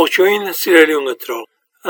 Ողջույն սիրելի ունկնդրող,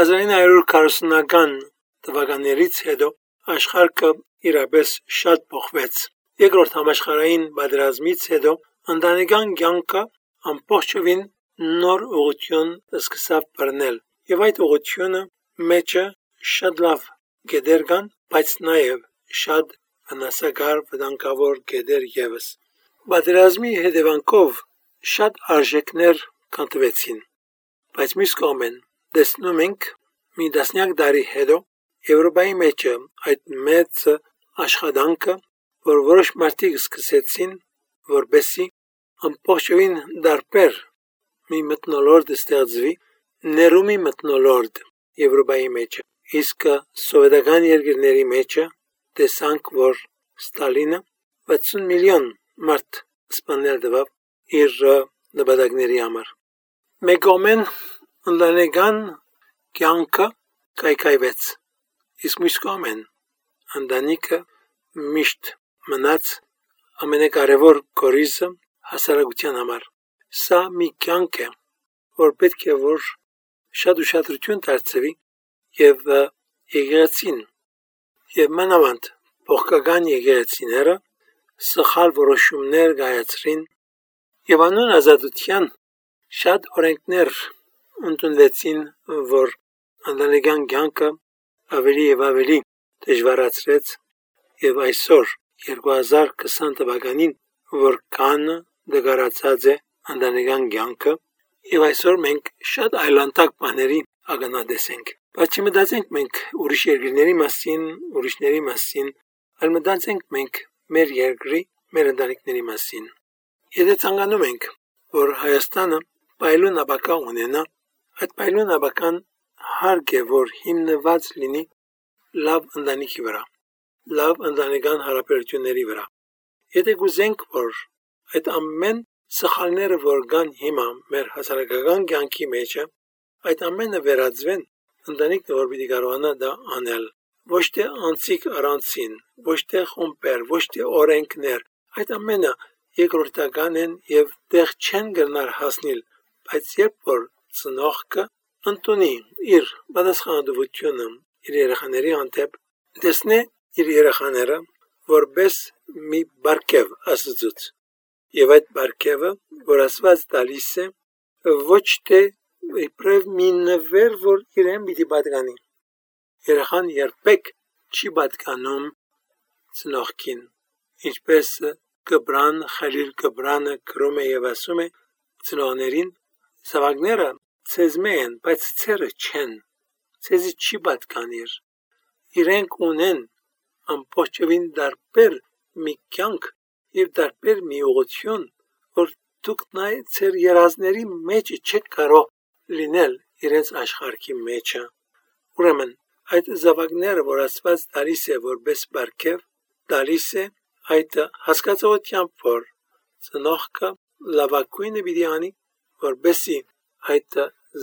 1940-ական թվականներից հետո աշխարհը իրապես շատ փոխվեց։ Երկրորդ համաշխարհային պատերազմից հետո ընտանեկան կյանքը ամբողջովին նոր ուղղություն սկսավ բռնել, եւ այդ ուղղությունը մեջը շատ լավ գեդեր կան, բայց նաեւ շատ վնասակար վտանգավոր գեդեր եւս։ Պատերազմի հետևանքով շատ արժեքներ կանտվեցին, բայց մյուս կողմեն տեսնում ենք մի դասնյակ տարի հետո Եվրոպայի մեջ այդ մեծ աշխատանքը, որ որոշ մարդիկ սկսեցին, որպեսզի ամբողջովին դարբեր մի մթնոլորտ ստեղծվի, ներումի մթնոլորտ Եվրոպայի մեջ, իսկ սովետական երկրների մեջ տեսանք, որ Ստալինը 60 միլիոն մարդ սպանել տվավ իր նպատակների համար։ Մեկ կողմեն ընտանեկան կյանքը կայքայվեց, իսկ մյուս կողմեն ընտանիքը միշտ մնաց ամենակարևոր կորիզը հասարակության համար։ Սա մի կյանք է, որ պետք է որ շատ ուշադրություն դարձվի եւ եկեղեցին եւ մանավանդ փոխկական եկեղեցիները սխալ որոշումներ կայացրին եւ անուն ազատության շատ օրենքներ ընդունվեցին, որ ընտանեկան կյանքը ավելի եւ ավելի դժվարացրեց եւ այսօր 2020 թվականին որքան դգարացած է ընտանեկան կյանքը եւ այսօր մենք շատ այլանդակ բաների ակնադեսենք, բայց չմտածենք մենք ուրիշ երկրների մասին, ուրիշների մասին, այլ մտածենք մենք մեր երկրի, մեր ընտանիքների մասին։ Եթե ցանկանում ենք, որ Հայաստանը պայլուն ապագա ունենա, այդ պայլուն ապագան հարկ է, որ հիմնված լինի լավ ընտանիքի վրա, լավ ընտանեկան հարաբերությունների վրա։ Եթե գուզենք, որ այդ ամեն սխալները, որ կան հիմա մեր հասարակական կյանքի մեջ, այդ ամենը վերածվեն ընտանիքն, որ պիտի կարողանա դա անել, ոչ թե անցիկ առանցին, ոչ թե խումբեր, ոչ թե օրենքներ, այդ ամենը երկրորդական են եւ տեղ չեն գնար հասնել, բայց երբ որ ծնողքը ընդունի իր պատասխանատվությունը իր երեխաների հանդեպ, տեսնե իր երեխաները որպես մի բարգև Աստծուց, եւ այդ բարգևը, որ Աստված տալիս է, ոչ թե իբրև մի նվեր, որ իրեն պիտի պատկանի։ Երեխան երբեք չի պատկանում ծնողքին, ինչպես Գբրան, Խալիլ Գբրանը գրում է եւ ասում է ծնողներին, զավակները ցեզմե են, բայց ցերը չեն, ցեզի չի պատկանիր։ Իրենք ունեն ամբողջովին դարբեր մի կյանք եւ դարբեր մի ուղղություն, որ դուք նայեք ցեր երազների մեջ չեք կարող լինել իրենց աշխարհի մեջ։ Ուրեմն այդ զավակները, որ Աստված տալիս է որպես բարգև, տալիս է այդ հասկացողությամբ, որ ծնողքը լավագույնը պիտի անի, որպեսզի այդ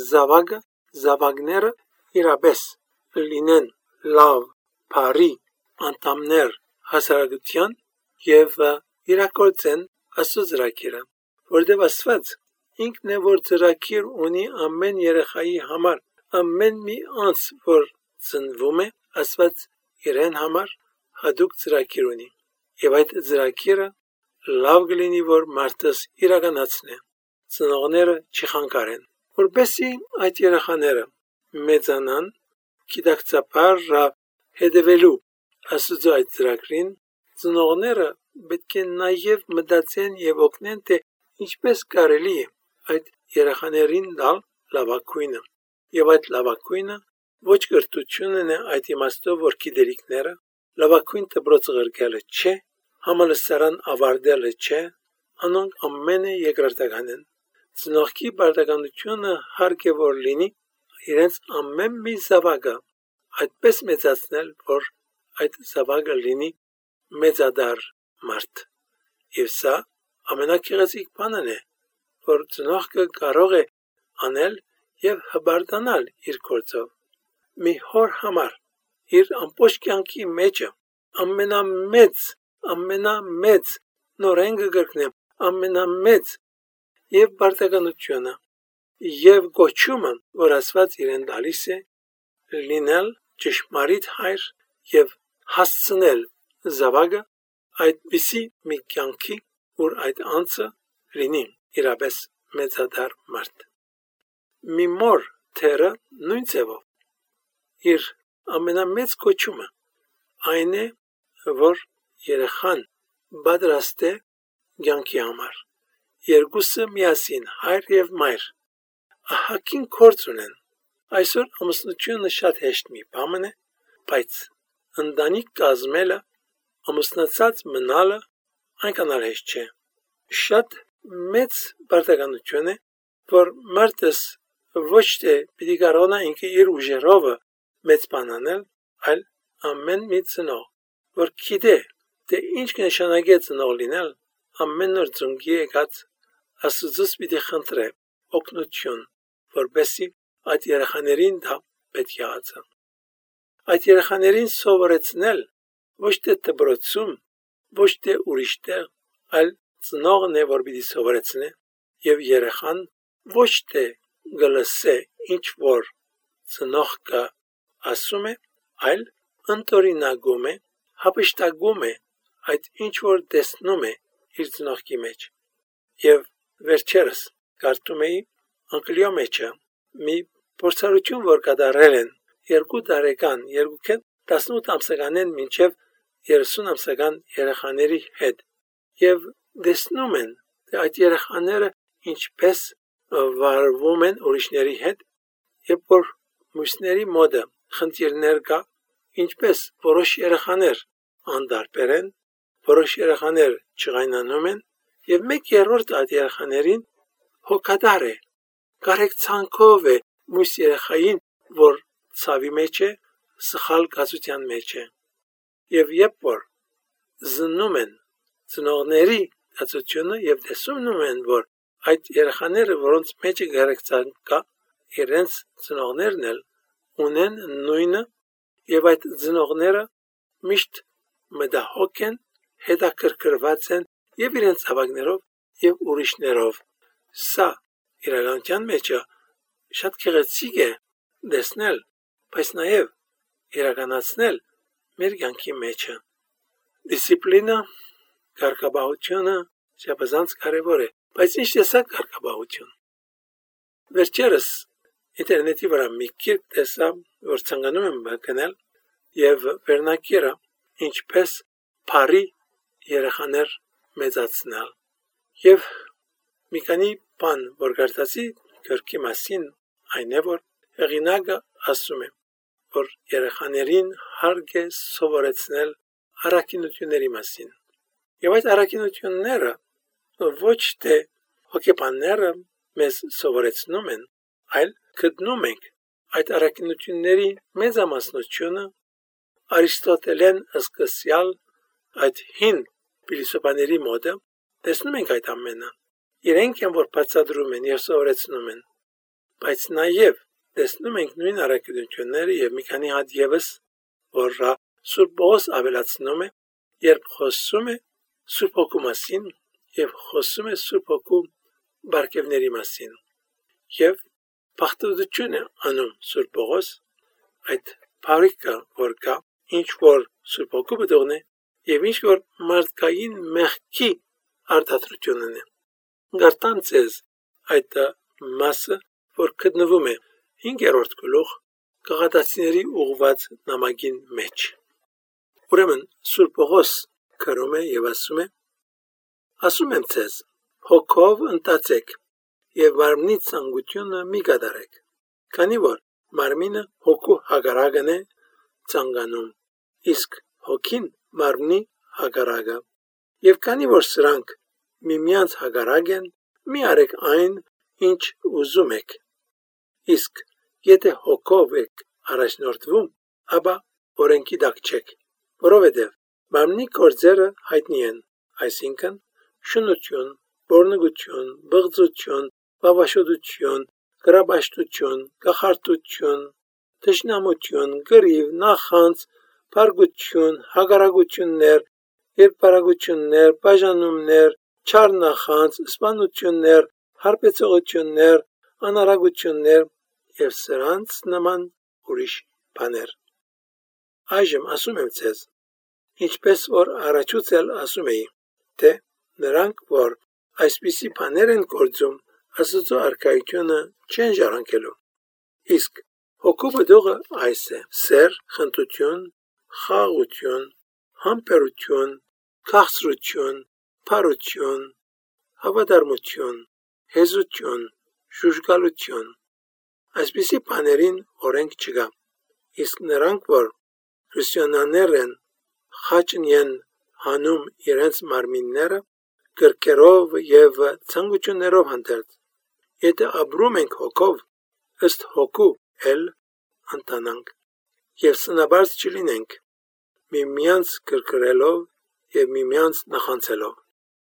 զավակները իրապես լինեն լավ, բարի անդամներ հասարակության եւ իրակորձեն Աստծո ծրագիրը, որտեղ Աստված ինքն է որ ծրագիր ունի ամեն երեխայի համար, ամեն մի անձ որ ծնվում է, Աստված իրեն համար հատուկ ծրագիր ունի եւ այդ ծրագիրը լավ կլինի որ մարդս իրականացնե, ծնողները չխանգարեն, որպեսզի այդ երեխաները մեծանան գիտակցաբար հետևելու Աստծո այդ ծրագրին, ծնողները պետք է նաև մտածեն եւ օգնեն, թե ինչպես կարելի է այդ երեխաներին տալ լավագույնը, եւ այդ լավագույնը ոչ կրթությունն է այդ իմաստով, որ գիտելիքները լավագույն դպրոց գրկելը չէ, համալսարան ավարտելը չէ, անոնք ամենը երկրորդական են։ Ծնողքի պարտականությունը հարկ է որ լինի իրենց ամեն մի զավակը այդպես մեծացնել, որ այդ զավակը լինի մեծադար մարդ։ Եվ սա ամենակեղեցիկ բանն է, որ ծնողքը կարող է անել եւ հբարտանալ իր գործով։ Մի հոր համար իր ամբողջ կյանքի մեջ ամենամեծ նորենգը գրկնեմ, ամենամեծ եւ պարտականությունը եւ գոչումը, որ Աստված իրեն տալիս է լինել ճշմարիտ հայր եւ հասցնել զավակը այդպիսի մի կյանքի, որ այդ անձը լինի իրապես մեծադար մարդ։ Մի մոր թերը նույն ձևով իր ամենամեծ կոչումը այն է, որ երեխան պատրաստ է կյանքի համար։ Երկուսը միասին հայր եւ մայր ահագին գործ ունեն։ Այսօր ամուսնությունը շատ հեշտ մի բան է, բայց ընտանիք կազմելը, ամուսնացած մնալը այնքան էլ հեշտ չէ։ Շատ մեծ բարդականություն է, որ մարդս ոչ թե պիտի կարողանա ինքը իր ուժերով մեծ բան անել, այլ ամեն մի ծնող, որ գիտե, թե ինչ կնշանակի ծնող լինել, ամեն օր ծնկի եկած Աստծուց պիտի խնդրե օգնություն, որպեսզի այդ երեխաներին դա պետք է ածը։ Այդ երեխաներին սովորեցնել ոչ թե դպրոցում, ոչ թե ուրիշ տեղ, այլ ծնողն է, որ պիտի սովորեցնե, եւ երեխան ոչ թե գլսե ինչ որ ծնողքը ասում է, այլ ընտորինակում է, հապշտակում է այդ ինչ որ տեսնում է իր ծնողքի մեջ։ Եվ վերջերս կարդում էի անգլիո մեջը մի փորձառություն, որ կատարել են 2 տարեկան, 18 ամսականեն մինչև 30 ամսական երեխաների հետ, եւ տեսնում են, թե այդ երեխաները ինչպես վարվում են ուրիշների հետ, եւ որ մյուսների մոտ խնդիրներ կա, ինչպես որոշ երեխաներ անդարբեր են, որոշ երեխաներ չղայնանում են, եւ 1/3 այդ երեխաներին հոգատար է, կարեկցանքով է մյուս երեխային, որ ցավի մեջ է, սխալ կացության մեջ է։ Եվ երբ որ զննում են ծնողների կացությունը եւ տեսնում են, որ այդ երեխաները, որոնց մեջ է կարեկցանք կա, իրենց ծնողներն էլ ունեն նույնը, եւ այդ ծնողները միշտ մտահոգ են, հետաքրքրված են եւ իրենց ավագներով եւ ուրիշներով։ Սա իրականության մեջ շատ գեղեցիկ է տեսնել, բայց նաեւ իրականացնել մեր կյանքի մեջ։ Դիսցիպլինա, կարգապահությունը չափազանց կարևոր է, բայց ինչ տեսակ կարգապահություն։ Վերջերս ինտերնետի վրա մի գիրք տեսա, որ ցանկանում եմ գնել, եւ վերնակիրը ինչպես բարի երեխաներ մեծացնել։ Եվ մի քանի բան, որ կարդացի գրքի մասին, այն է, որ հեղինակը ասում է, որ երեխաներին հարկ է սովորեցնել առաքինությունների մասին։ Եվ այդ առաքինությունները ոչ թե հոգեբանները մեզ սովորեցնում են, այլ գտնում ենք այդ առաքինությունների մեծամասնությունը Արիստոտելյան սկսյալ այդ հին փիլիսոփաների մոտ տեսնում ենք այդ ամենը։ Իրենք են, որ բացատրում են եւ սովորեցնում են, բայց նաեւ տեսնում ենք նույն առաքինությունները եւ մի քանի հատ եւս, որ Սուրբ Պողոս ավելացնում է, երբ խոսում է Սուրբ Հոգու մասին եւ խոսում է Սուրբ Հոգու բարգեւների մասին։ Եվ բախտություն է անում Սուրբ Պողոս այդ բարիկը, որ կա, ինչ որ Սուրբ Հոգու բդողն է եւ ինչ որ մարդկային մեղքի արտադրությունն է։ Գարտան ցեզ այդ մասը, որ գտնվում է 5-րդ գլուխ Գաղատացիների ուղված նամակին մեջ։ Ուրեմն Սուրբ Պողոս գրում է եւ ասում եմ ցեզ, հոգով ընտածեք եւ մարմնի ցանկությունը մի կատարեք, քանի որ մարմինը հոգու հակառակն է ցանկանում, իսկ հոգին մարմնի հակառակը։ Եվ քանի որ սրանք միմյանց հակառակ են, մի արեք այն, ինչ ուզում եք։ Իսկ եթե հոգով եք առաջնորդվում, ապա օրենքի տակ չեք, որովհետև մարմնի գործերը հայտնի են, այսինքն շնություն, բորնգություն, բղծություն, բավաշոտություն, գրաբաշտություն, կախարդություն, թշնամություն, գրիվ, նախանձ, փարգություն, հակառակություններ, երկպարագություններ, բաժանումներ, չար նախանձ, սպանություններ, հարբեցողություններ, անարագություններ եւ սրանց նման ուրիշ բաներ։ Այժմ ասում եմ ձեզ, ինչպես որ առաջուց էլ ասում էի, թե նրանք, որ այսպիսի բաներ են գործում, Աստծո արքայությունը չեն ժառանգելու։ Իսկ հոգու բդուղը այս է. սեր, խնդություն, խաղաղություն, համբերություն, քաղցրություն, փարություն, հավատարմություն, հեզություն, շուշկալություն։ Այսպիսի բաներին օրենք չկա։ Իսկ նրանք, որ քրիստոնյաներ են, խաչն են հանում իրենց մարմինները կրկերով եւ ցանկություններով հանդերձ։ Եթե ապրում ենք հոգով, ըստ հոգու էլ ընտանանք եւ սնաբարծ չլինենք, միմյանց կրկրելով եւ միմյանց նախանցելով։